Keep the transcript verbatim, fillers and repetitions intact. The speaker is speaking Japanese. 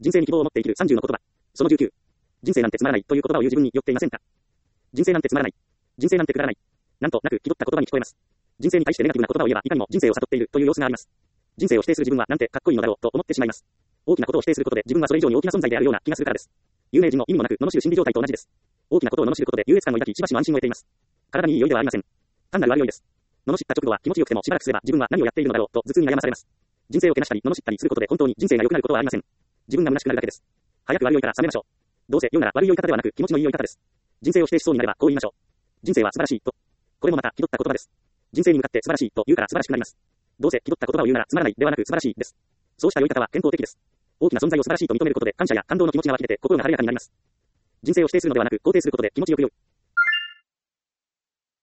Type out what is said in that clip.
人生に希望を持って生きるさんじゅうの言葉。そのじゅうきゅう。人生なんてつまらないという言葉を言う自分に酔っていませんか？人生なんてつまらない。人生なんてくだらない。なんとなく気取った言葉に聞こえます。人生に対してネガティブな言葉を言えばいかにも人生を悟っているという様子があります。人生を否定する自分はなんてかっこいいのだろうと思ってしまいます。大きなことを否定することで自分はそれ以上に大きな存在であるような気がするからです。有名人も意味もなく罵る心理状態と同じです。大きなことを罵ることで優越感を抱きしばしの安心を得ています。体にいい酔いではありません。単なる悪酔いです。罵った直後は気持ちよくてもしばらくすれば自分は何をやっているのだろうと頭痛に悩まされます。人生をけなしたり罵ったりすることで本当に人生が良くなることはありません。自分が虚しくなるだけです。早く悪酔いから覚めましょう。どうせ酔うなら悪い酔い方ではなく気持ちのいい酔い方です。人生を否定しそうになればこう言いましょう。人生は素晴らしいと。これもまた気取った言葉です。人生に向かって素晴らしいと言うから素晴らしくなります。どうせ気取った言葉を言うならつまらないではなく素晴らしいです。そうした酔い方は健康的です。大きな存在を素晴らしいと認めることで感謝や感動の気持ちが湧き出て心が晴れやかになります。人生を否定するのではなく肯定することで気持ちよく酔い。